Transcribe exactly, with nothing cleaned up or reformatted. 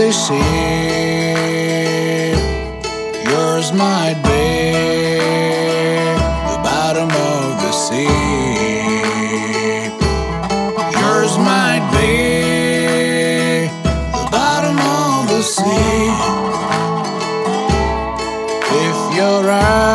they say yours might be the bottom of the sea. Yours might be the bottom of the sea. If your eyes